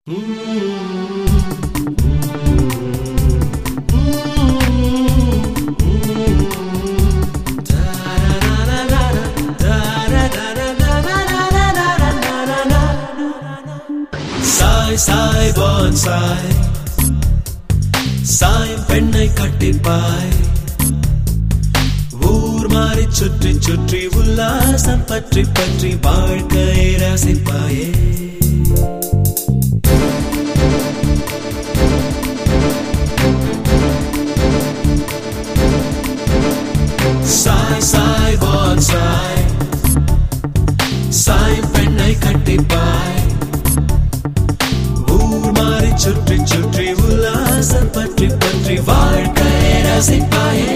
Sai bonsai சாயம் பெண்ணை கட்டிப்பாய் ஊர் மாறி சுற்றி சுற்றி உல்லாசம் பற்றி பற்றி வாழ்க்கையை ரசிப்பாயே சாய் சாய் பான்சாய் சாயம் பெண்ணை கட்டிப்பாய் சுற்றி சுற்றி உல்லாசம் பற்றி பற்றி வாழ்க்கையை ரசிப்பாயே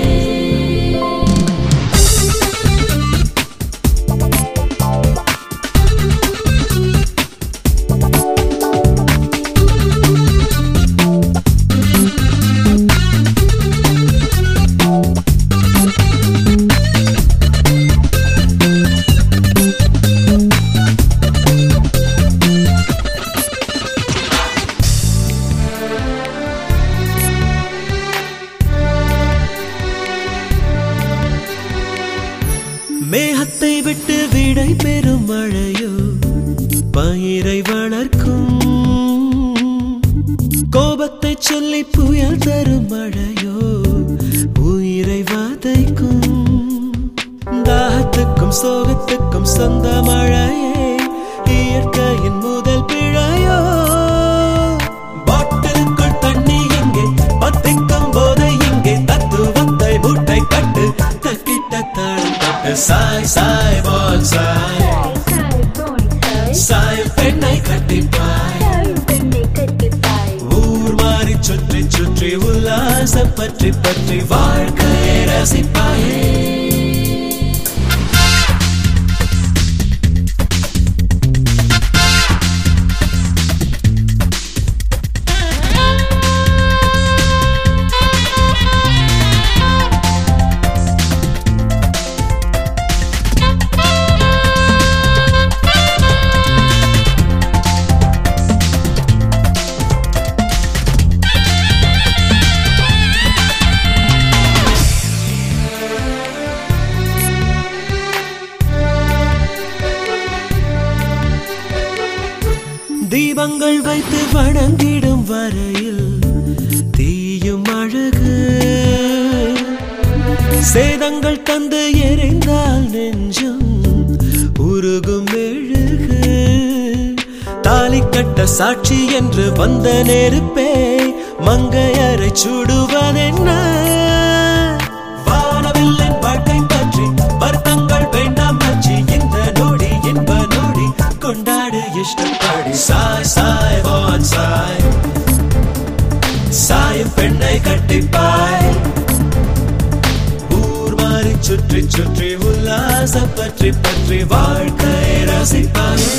மேகத்தை விட்டு விடை பெறும் மழையோ பயிரை வளர்க்கும் கோபத்தை சொல்லி புயல் தரும் மழையோ உயிரை வதைக்கும் தாகத்துக்கும் சோகத்துக்கும் சொந்த மழையே இயற்கையின் முதல் பிழையோ பாட்டிலுக்குள் தண்ணி எங்கே பத்திக்கும் போதை இங்கே தத்துவத்தை மூட்டை கட்டு தக்கிட்ட தாழம் சாய் சாய் பான்சாய் சாயம் பெண்ணை கட்டிப்பாய் ஊர் மாறி சுற்றி சுற்றி உல்லாசம் பற்றி பற்றி வாழ்க்கையை ரசிப்பாயே தீபங்கள் வைத்து வணங்கிடும் வரையில் தீயும் அழகு சேதங்கள் தந்து எரிந்தால் நெஞ்சும் உருகும் மெழுகு தாலி கட்ட சாட்சி என்று வந்த நெருப்பே மங்கையரை சுடுவதென்ன வானவில்லின் வாழ்க்கை பற்றி வருத்தங்கள் வேண்டாம் மச்சி இந்த நொடி என்ப நொடி கொண்டாடு இஷ்டப்படி சாய் சாய் பான்சாய் சாயம் பெண்ணை கட்டிப்பாய் ஊர் மாறி சுற்றி சுற்றி உல்லாசம் பற்றி பற்றி வாழ்க்கையை ரசிப்பாயே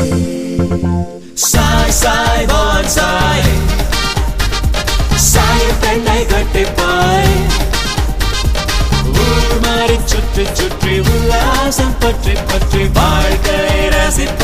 சாய் சாய் பான்சாய் சாயம் பெண்ணை கட்டிப்பாய் ஊர் மாறி சுற்றி சுற்றி உல்லாசம் பற்றி பற்றி வாழ்க்கையை ரசிப்பாய்